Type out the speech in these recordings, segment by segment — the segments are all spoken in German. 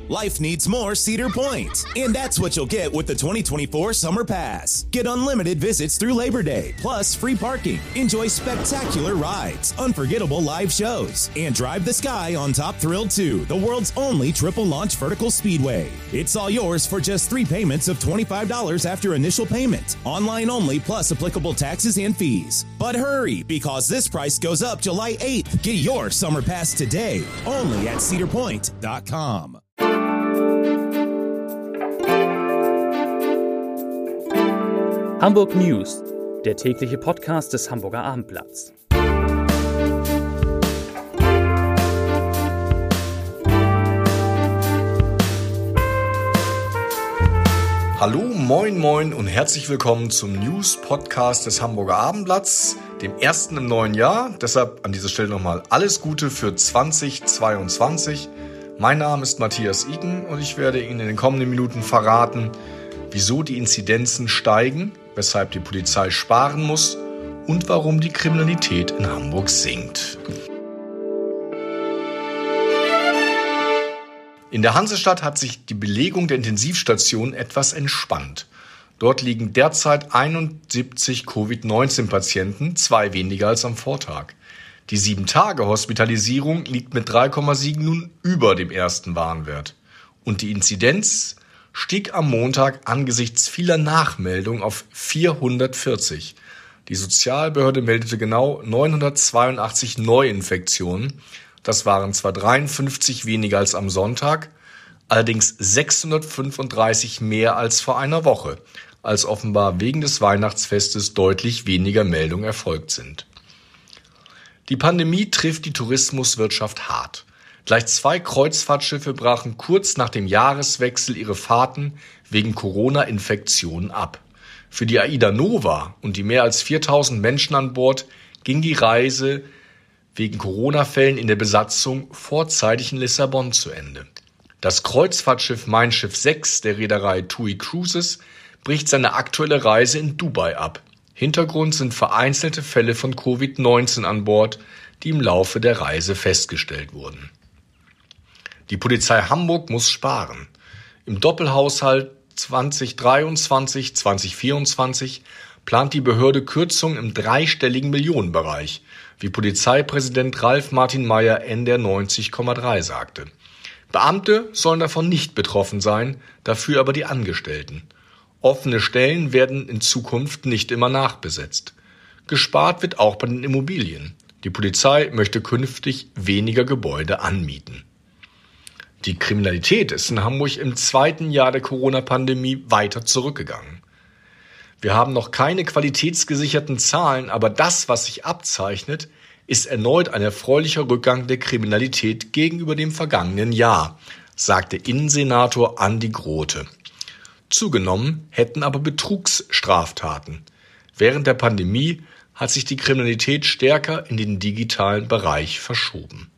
Life needs more Cedar Point, and that's what you'll get with the 2024 Summer Pass. Get unlimited visits through Labor Day, plus free parking. Enjoy spectacular rides, unforgettable live shows, and drive the sky on Top Thrill 2, the world's only triple-launch vertical speedway. It's all yours for just 3 payments of $25 after initial payment. Online only, plus applicable taxes and fees. But hurry, because this price goes up July 8th. Get your Summer Pass today, only at cedarpoint.com. Hamburg News, der tägliche Podcast des Hamburger Abendblatts. Hallo, moin moin und herzlich willkommen zum News-Podcast des Hamburger Abendblatts, dem ersten im neuen Jahr. Deshalb an dieser Stelle nochmal alles Gute für 2022. Mein Name ist Matthias Iken und ich werde Ihnen in den kommenden Minuten verraten, wieso die Inzidenzen steigen, weshalb die Polizei sparen muss und warum die Kriminalität in Hamburg sinkt. In der Hansestadt hat sich die Belegung der Intensivstationen etwas entspannt. Dort liegen derzeit 71 Covid-19-Patienten, 2 weniger als am Vortag. Die 7-Tage-Hospitalisierung liegt mit 3,7 nun über dem ersten Warnwert. Und die Inzidenz stieg am Montag angesichts vieler Nachmeldungen auf 440. Die Sozialbehörde meldete genau 982 Neuinfektionen. Das waren zwar 53 weniger als am Sonntag, allerdings 635 mehr als vor einer Woche, als offenbar wegen des Weihnachtsfestes deutlich weniger Meldungen erfolgt sind. Die Pandemie trifft die Tourismuswirtschaft hart. Gleich 2 Kreuzfahrtschiffe brachen kurz nach dem Jahreswechsel ihre Fahrten wegen Corona-Infektionen ab. Für die AIDA Nova und die mehr als 4000 Menschen an Bord ging die Reise wegen Corona-Fällen in der Besatzung vorzeitig in Lissabon zu Ende. Das Kreuzfahrtschiff Mein Schiff 6 der Reederei TUI Cruises bricht seine aktuelle Reise in Dubai ab. Hintergrund sind vereinzelte Fälle von Covid-19 an Bord, die im Laufe der Reise festgestellt wurden. Die Polizei Hamburg muss sparen. Im Doppelhaushalt 2023/2024 plant die Behörde Kürzungen im dreistelligen Millionenbereich, wie Polizeipräsident Ralf Martin Meyer NDR 90,3 sagte. Beamte sollen davon nicht betroffen sein, dafür aber die Angestellten. Offene Stellen werden in Zukunft nicht immer nachbesetzt. Gespart wird auch bei den Immobilien. Die Polizei möchte künftig weniger Gebäude anmieten. Die Kriminalität ist in Hamburg im 2. Jahr der Corona-Pandemie weiter zurückgegangen. Wir haben noch keine qualitätsgesicherten Zahlen, aber das, was sich abzeichnet, ist erneut ein erfreulicher Rückgang der Kriminalität gegenüber dem vergangenen Jahr, sagte Innensenator Andi Grote. Zugenommen hätten aber Betrugsstraftaten. Während der Pandemie hat sich die Kriminalität stärker in den digitalen Bereich verschoben.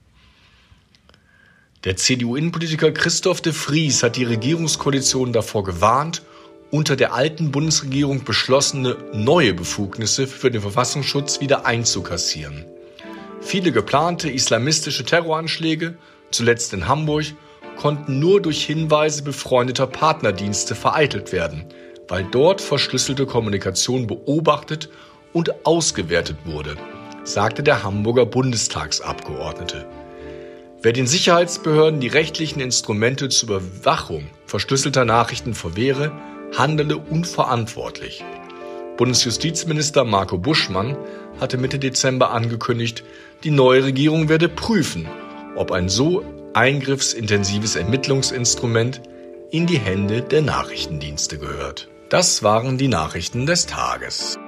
Der CDU-Innenpolitiker Christoph de Vries hat die Regierungskoalition davor gewarnt, unter der alten Bundesregierung beschlossene neue Befugnisse für den Verfassungsschutz wieder einzukassieren. Viele geplante islamistische Terroranschläge, zuletzt in Hamburg, konnten nur durch Hinweise befreundeter Partnerdienste vereitelt werden, weil dort verschlüsselte Kommunikation beobachtet und ausgewertet wurde, sagte der Hamburger Bundestagsabgeordnete. Wer den Sicherheitsbehörden die rechtlichen Instrumente zur Überwachung verschlüsselter Nachrichten verwehre, handele unverantwortlich. Bundesjustizminister Marco Buschmann hatte Mitte Dezember angekündigt, die neue Regierung werde prüfen, ob ein so eingriffsintensives Ermittlungsinstrument in die Hände der Nachrichtendienste gehört. Das waren die Nachrichten des Tages.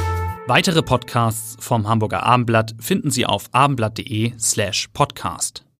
Weitere Podcasts vom Hamburger Abendblatt finden Sie auf abendblatt.de/podcast.